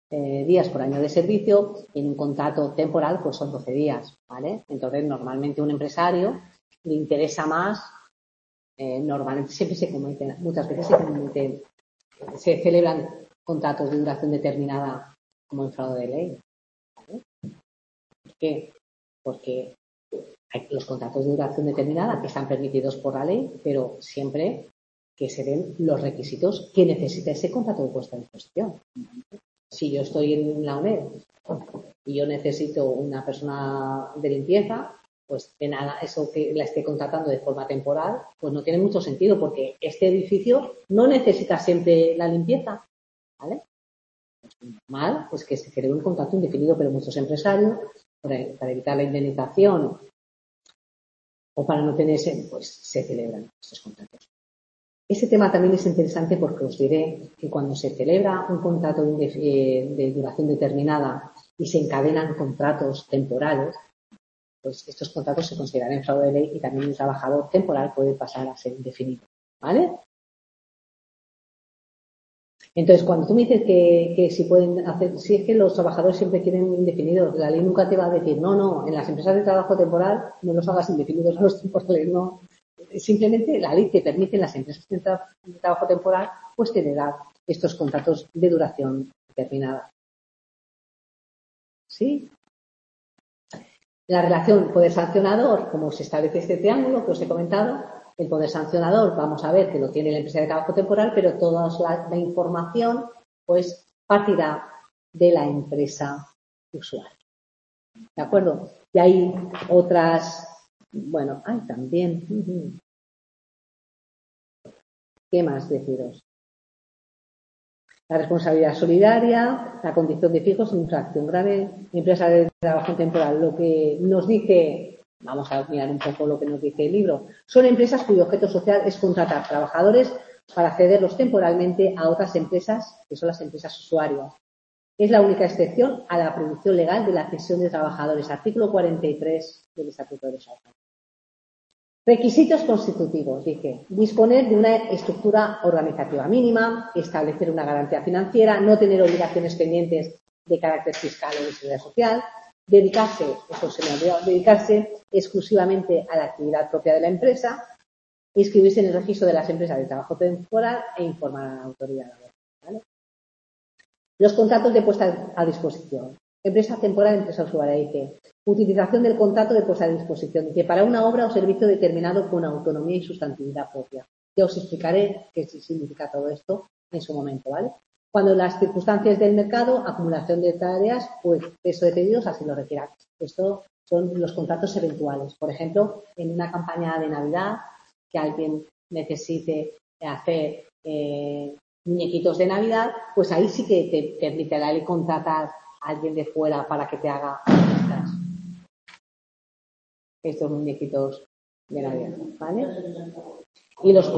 días por año de servicio, y en un contrato temporal pues son 12 días, ¿vale? Entonces, normalmente un empresario le interesa más, normalmente siempre se cometen, muchas veces se celebran contratos de duración determinada como en fraude de ley, ¿vale? ¿Por qué? Porque hay los contratos de duración determinada que están permitidos por la ley, pero siempre que se den los requisitos que necesita ese contrato de puesta a disposición. Si yo estoy en la UNED y yo necesito una persona de limpieza, pues de nada, eso que la esté contratando de forma temporal, pues no tiene mucho sentido, porque este edificio no necesita siempre la limpieza, ¿vale? Pues normal, pues que se celebre un contrato indefinido, pero muchos empresarios, para evitar la indemnización o para no tenerse, pues se celebran estos contratos. Ese tema también es interesante porque os diré que cuando se celebra un contrato de duración determinada y se encadenan contratos temporales, pues estos contratos se consideran fraude de ley y también un trabajador temporal puede pasar a ser indefinido, ¿vale? Entonces, cuando tú me dices que si pueden hacer, si es que los trabajadores siempre quieren indefinidos, la ley nunca te va a decir, no, en las empresas de trabajo temporal no los hagas indefinidos a los temporales, no. Simplemente la ley te permite en las empresas de trabajo temporal, pues te da estos contratos de duración determinada. ¿Sí? La relación poder sancionador, como se establece este triángulo que os he comentado, el poder sancionador, vamos a ver que lo tiene la empresa de trabajo temporal, pero toda la información, pues, partirá de la empresa usuaria. ¿De acuerdo? Y hay otras, bueno, hay también. ¿Qué más deciros? La responsabilidad solidaria, la condición de fijos, infracción grave, empresa de trabajo temporal. Lo que nos dice, vamos a mirar un poco lo que nos dice el libro, son empresas cuyo objeto social es contratar trabajadores para cederlos temporalmente a otras empresas, que son las empresas usuarias. Es la única excepción a la prohibición legal de la cesión de trabajadores. Artículo 43 del Estatuto de los Autónomos. Requisitos constitutivos, dice, disponer de una estructura organizativa mínima, establecer una garantía financiera, no tener obligaciones pendientes de carácter fiscal o de seguridad social, dedicarse exclusivamente a la actividad propia de la empresa, inscribirse en el registro de las empresas de trabajo temporal e informar a la autoridad laboral, ¿vale? Los contratos de puesta a disposición. Empresa temporal, empresa usuaria, dice, utilización del contrato de puesta a disposición, dice, para una obra o servicio determinado con autonomía y sustantividad propia. Ya os explicaré qué significa todo esto en su momento, ¿vale? Cuando las circunstancias del mercado, acumulación de tareas o exceso de pedidos así lo requieran. Esto son los contratos eventuales. Por ejemplo, en una campaña de Navidad, que alguien necesite hacer muñequitos de Navidad, pues ahí sí que te permite la ley contratar a alguien de fuera para que te haga estos muñequitos de Navidad, ¿vale? Y los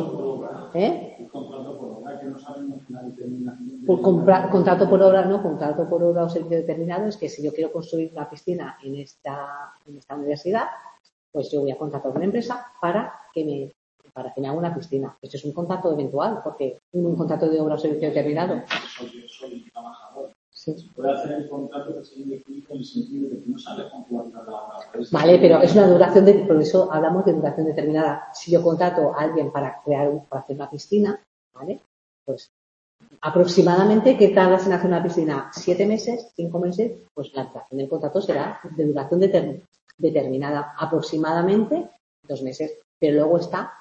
contrato por obra, no, contrato por obra o servicio determinado es que si yo quiero construir una piscina en esta universidad, pues yo voy a contratar a una empresa para que me haga una piscina. Esto es un contrato eventual, porque un contrato de obra o servicio determinado. Soy trabajador. Sí. Puede hacer el contrato que se indefinido en el sentido de que no sabe cuánto va a durar la obra. Vale, pero es una duración por eso hablamos de duración determinada. Si yo contrato a alguien para hacer una piscina, ¿vale? Pues aproximadamente, ¿qué tardas en hacer una piscina? 7 meses, 5 meses, pues la duración del contrato será de duración determinada, aproximadamente 2 meses, pero luego está,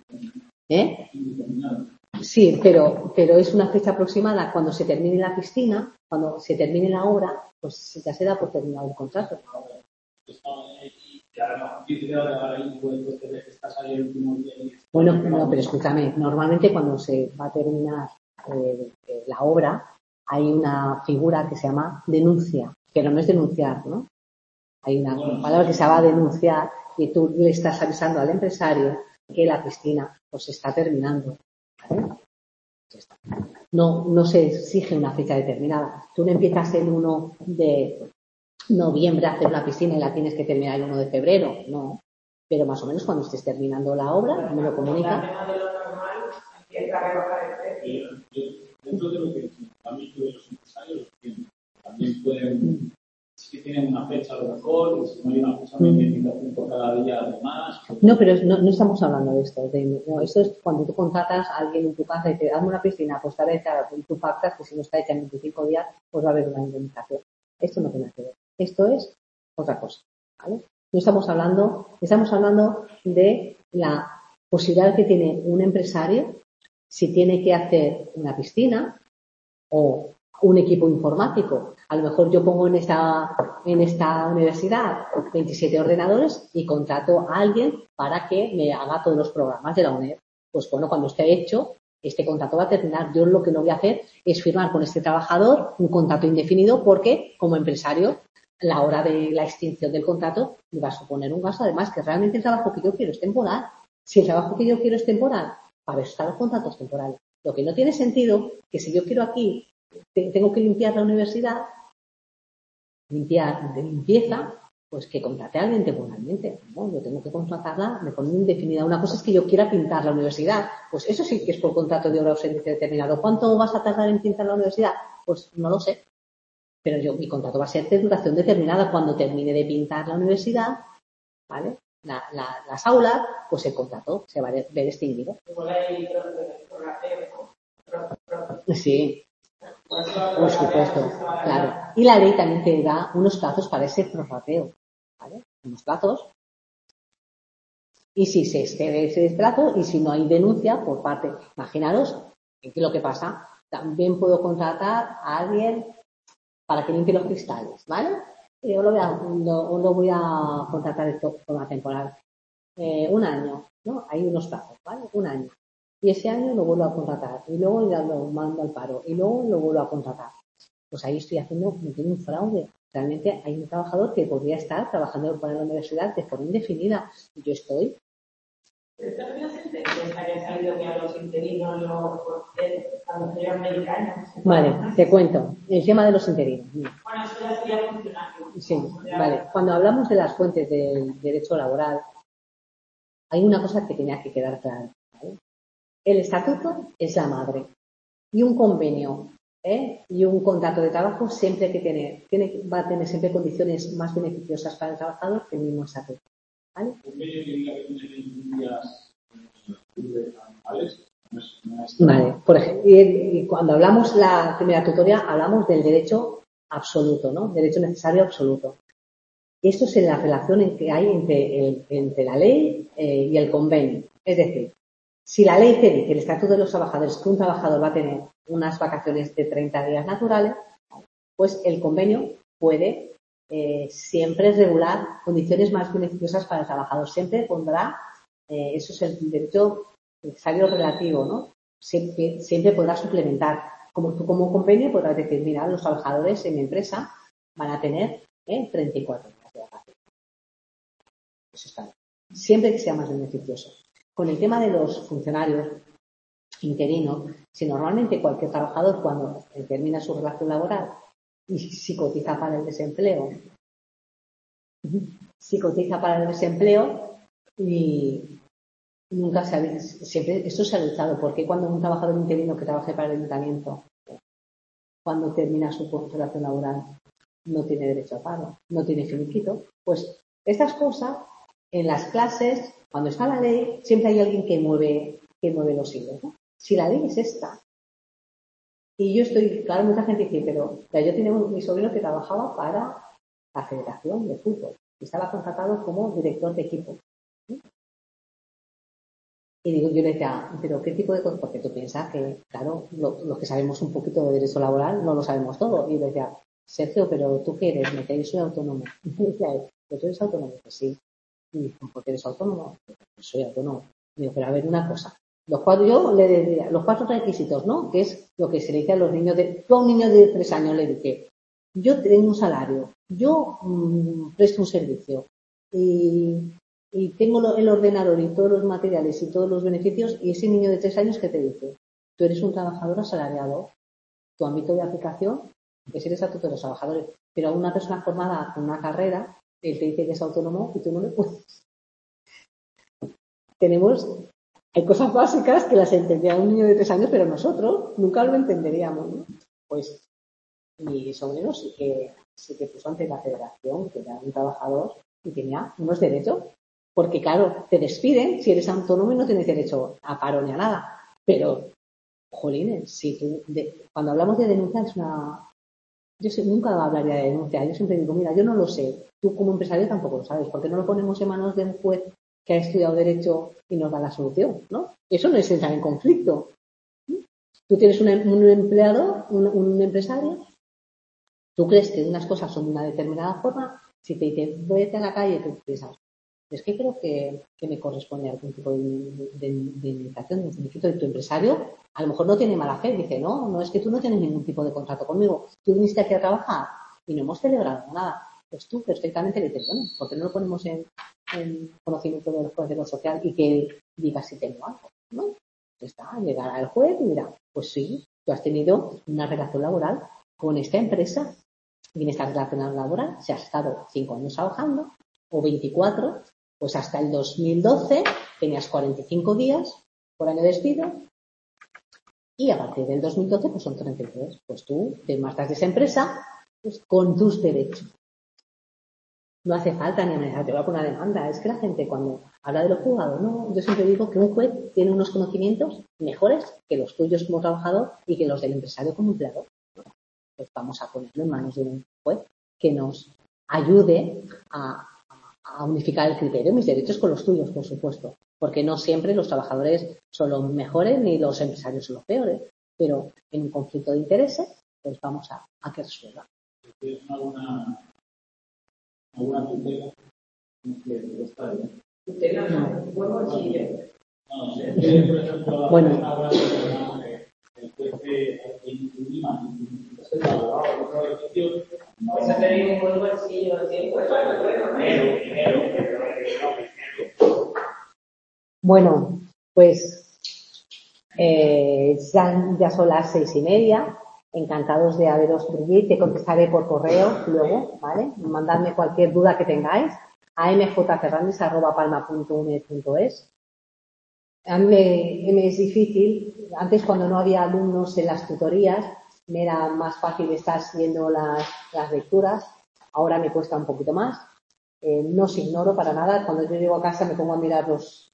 Sí, pero es una fecha aproximada. Cuando se termine la piscina, cuando se termine la obra, pues ya se da por terminado el contrato. Bueno, no, pero escúchame, normalmente cuando se va a terminar la obra, hay una figura que se llama denuncia, pero no es denunciar, ¿no? Hay una palabra que se llama denunciar y tú le estás avisando al empresario que la piscina pues está terminando, ¿vale? No se exige una fecha determinada. Tú no empiezas el 1 de noviembre a hacer una piscina y la tienes que terminar el 1 de febrero, no. Pero más o menos cuando estés terminando la obra, me lo comunica. Dentro de lo que el ámbito de los empresarios, también pueden, sí que tienen una fecha a lo mejor, y si no hay una fecha de identificación por cada día además. No, pero no estamos hablando de esto. No, esto es cuando tú contratas a alguien en tu casa y te dan una piscina, pues está hecha, y tú pactas que si no está hecha en 25 días, pues va a haber una indemnización. Esto no tiene que ver. Esto es otra cosa, ¿vale? No estamos hablando de la posibilidad que tiene un empresario si tiene que hacer una piscina o un equipo informático. A lo mejor yo pongo en esta universidad 27 ordenadores y contrato a alguien para que me haga todos los programas de la UNED. Pues bueno, cuando esté hecho, este contrato va a terminar. Yo lo que no voy a hacer es firmar con este trabajador un contrato indefinido porque, como empresario, a la hora de la extinción del contrato me va a suponer un gasto. Además, que realmente el trabajo que yo quiero es temporal. Si el trabajo que yo quiero es temporal, para eso están los contratos temporales. Lo que no tiene sentido que si yo quiero aquí, tengo que limpiar la universidad, limpiar de limpieza, pues que contrate a alguien temporalmente. ¿No? Yo tengo que contratarla de forma indefinida. Una cosa es que yo quiera pintar la universidad. Pues eso sí que es por contrato de obra o servicio determinado. ¿Cuánto vas a tardar en pintar la universidad? Pues no lo sé. Pero mi contrato va a ser de duración determinada. Cuando termine de pintar la universidad, ¿vale? Las aulas, pues el contrato se va a ver extinguido. Sí, por supuesto, claro. Y la ley también te da unos plazos para ese prorrateo, ¿vale? Unos plazos. Y si se excede ese plazo y si no hay denuncia por parte, imaginaros que lo que pasa, también puedo contratar a alguien para que limpie los cristales, ¿vale? Yo lo voy a contratar esto de forma temporal. Un año, ¿no? Hay unos plazos, ¿vale? Un año. Y ese año lo vuelvo a contratar. Y luego ya lo mando al paro. Y luego lo vuelvo a contratar. Pues ahí estoy cometiendo un fraude. Realmente hay un trabajador que podría estar trabajando para la universidad de forma indefinida. Y yo estoy. Pero también se piensa que ha salido que a los interinos cuando se llevan 20 años. Vale, te cuento. El tema de los interinos. Bueno, eso ya sería funcionario. Sí, vale. Cuando hablamos de las fuentes del derecho laboral, hay una cosa que tenía que quedar clara, ¿vale? El estatuto es la madre y un convenio y un contrato de trabajo siempre va a tener siempre condiciones más beneficiosas para el trabajador que el mismo estatuto, ¿vale? Vale, por ejemplo, y cuando hablamos la primera tutoría hablamos del derecho absoluto, ¿no? Derecho necesario absoluto. Esto es en la relación que hay entre la ley y el convenio. Es decir, si la ley te dice, el Estatuto de los Trabajadores, que un trabajador va a tener unas vacaciones de 30 días naturales, pues el convenio puede siempre regular condiciones más beneficiosas para el trabajador. Siempre pondrá, eso es el derecho necesario relativo, ¿no? Siempre podrá suplementar. Como tú como convenio podrás decir, mira, los trabajadores en mi empresa van a tener 34 días de vacaciones. Eso está bien. Siempre que sea más beneficioso. Con el tema de los funcionarios interinos, si normalmente cualquier trabajador cuando termina su relación laboral y si cotiza para el desempleo, y nunca siempre esto se ha luchado, porque cuando un trabajador interino que trabaje para el ayuntamiento, cuando termina su relación laboral, no tiene derecho a pago, no tiene finiquito, pues estas cosas en las clases, cuando está la ley, siempre hay alguien que mueve los hilos, ¿no? Si la ley es esta, y yo estoy, claro, mucha gente dice, pero yo tenía mi sobrino que trabajaba para la Federación de Fútbol, y estaba contratado como director de equipo. ¿Sí? Y digo, yo le decía, pero ¿qué tipo de cosas? Porque tú piensas que, claro, los que sabemos un poquito de derecho laboral no lo sabemos todo. Y le decía, Sergio, pero ¿tú qué eres? Me decía, yo soy autónomo. Y me decía, ¿pero tú eres autónomo? Pues sí. Y ¿por qué eres autónomo? Pues soy autónomo. Y digo, pero a ver, una cosa. Yo le decía, los 4 requisitos, ¿no? Que es lo que se le dice a los niños tú a un niño de 3 años le dije, yo tengo un salario, yo presto un servicio y tengo el ordenador y todos los materiales y todos los beneficios, y ese niño de 3 años, ¿qué te dice? Tú eres un trabajador asalariado, tu ámbito de aplicación es el estatuto de los trabajadores, pero a una persona formada con una carrera, él te dice que es autónomo y tú no le puedes. Hay cosas básicas que las entendía un niño de 3 años, pero nosotros nunca lo entenderíamos, ¿no? Pues mi sobrino sí que puso ante la federación que era un trabajador y tenía unos derechos. Porque, claro, te despiden si eres autónomo y no tienes derecho a paro ni a nada. Pero, jolines, si tú, cuando hablamos de denuncia es una... nunca hablaría de denuncia. Yo siempre digo, mira, yo no lo sé. Tú como empresario tampoco lo sabes. ¿Por qué no lo ponemos en manos de un juez que ha estudiado Derecho y nos da la solución? ¿No? Eso no es entrar en conflicto. Tú tienes un empleado, un empresario, tú crees que unas cosas son de una determinada forma, si te dicen, vete a la calle, tú piensas, es que creo que me corresponde algún tipo de indemnización, de un beneficio de tu empresario. A lo mejor no tiene mala fe, dice, no es que tú no tienes ningún tipo de contrato conmigo, tú viniste aquí a trabajar y no hemos celebrado nada. Pues tú perfectamente le dices, bueno, ¿por qué no lo ponemos en conocimiento del juez de lo social y que él diga si tengo algo? ¿No? Está, llegará al juez y dirá, pues sí, tú has tenido una relación laboral con esta empresa y en esta relación laboral se has estado 5 años trabajando o 24, pues hasta el 2012 tenías 45 días por año de despido y a partir del 2012 pues son 33. Pues tú te marchas de esa empresa pues, con tus derechos. No hace falta ni te va con una demanda. Es que la gente cuando habla de los juzgados, no, yo siempre digo que un juez tiene unos conocimientos mejores que los tuyos como trabajador y que los del empresario como empleador. Pues vamos a ponerlo en manos de un juez que nos ayude a unificar el criterio, mis derechos con los tuyos, por supuesto, porque no siempre los trabajadores son los mejores ni los empresarios son los peores, pero en un conflicto de intereses, pues vamos a que resuelva. ¿Tienes alguna tutela? Tutela no, buen bolsillo. No sé, por ejemplo, bueno, ahora el juez de Lima, Pues ha tenido un buen bolsillo siempre. Bueno, pues ya son las 6:30. Encantados de haberos Brigitte. Te contestaré por correo luego, ¿vale? Mandadme cualquier duda que tengáis a mjferrandis@palma.uned.es. A mí me es difícil. Antes, cuando no había alumnos en las tutorías, me era más fácil estar siguiendo las lecturas. Ahora me cuesta un poquito más. No os ignoro para nada. Cuando yo llego a casa me pongo a mirar los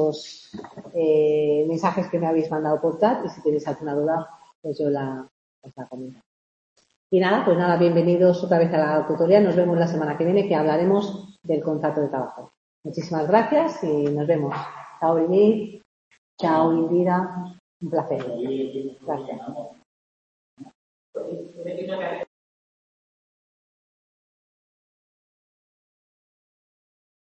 mensajes que me habéis mandado por chat y si tenéis alguna duda, pues yo os la comento. Y nada, pues nada, bienvenidos otra vez a la tutoría. Nos vemos la semana que viene que hablaremos del contrato de trabajo. Muchísimas gracias y nos vemos. Chao, Brigitte. Chao, Indira. Un placer. Gracias.